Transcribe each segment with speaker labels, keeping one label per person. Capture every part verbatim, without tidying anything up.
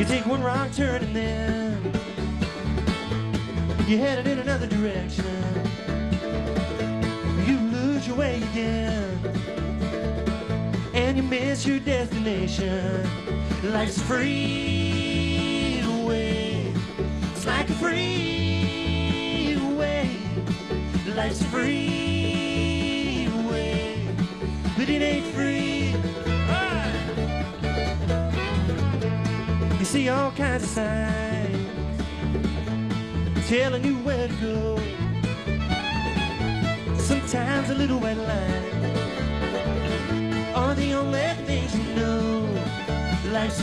Speaker 1: You take one wrong turn and then you're headed in another direction. You lose your way again, and you miss your destination. Life's a freeway. It's like a freeway. Life's a freeway, but it ain't free. You see all kinds of signs telling you where to go. Sometimes a little white line are the only things you know. Life's a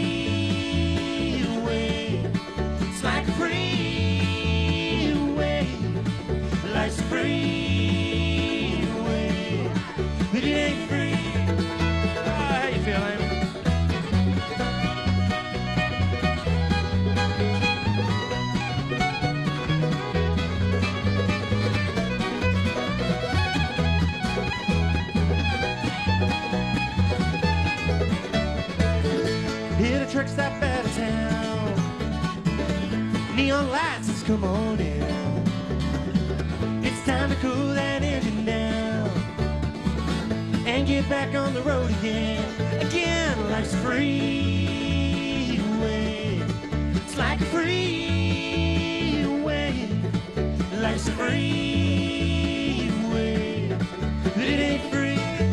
Speaker 1: freeway. It's like a freeway. Life's a freeway, but it ain't free. Oh, how you feeling? Hit a truck stop out of town. Neon lights has come on in. It's time to cool that engine down and get back on the road again. Again, life's a freeway. It's like a freeway. Life's a freeway, but it ain't free.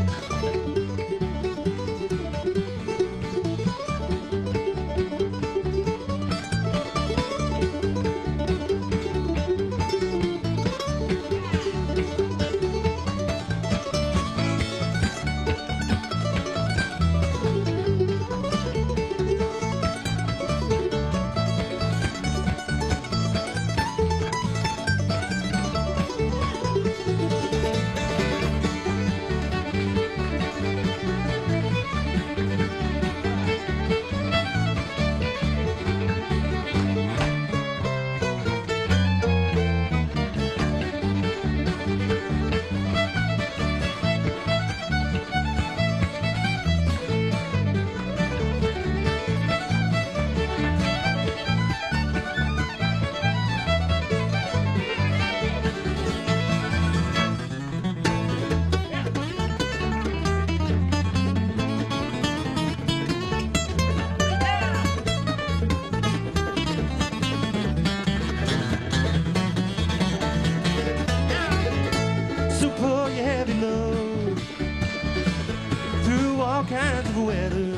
Speaker 1: Kinds of weather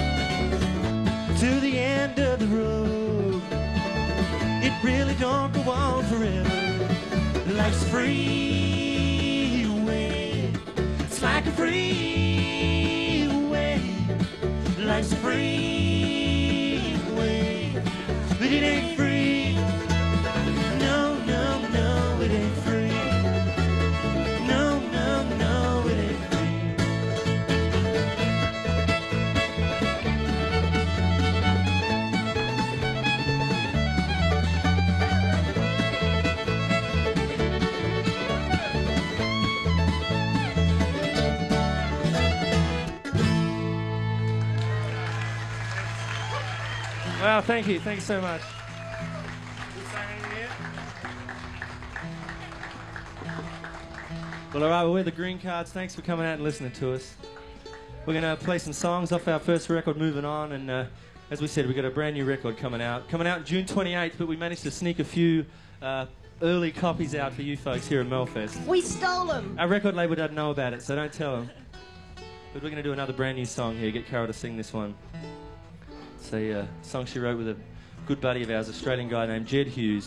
Speaker 1: to the end of the road. It really don't go on forever. Life's a freeway. It's like a freeway. Life's a freeway, but it ain't free. No, no, no, it ain't free. No, no, no, it ain't free. Wow, thank you. Thanks so much. Well, all right, well, we're the Green Cards. Thanks for coming out and listening to us. We're going to play some songs off our first record, Moving On, and uh, as we said, we've got a brand new record coming out. Coming out June twenty-eighth, but we managed to sneak a few uh, early copies out for you folks here at Melfest.
Speaker 2: We stole them.
Speaker 1: Our record label doesn't know about it, so don't tell them. But we're going to do another brand new song here. Get Carol to sing this one. It's a uh, song she wrote with a good buddy of ours, Australian guy named Jed Hughes.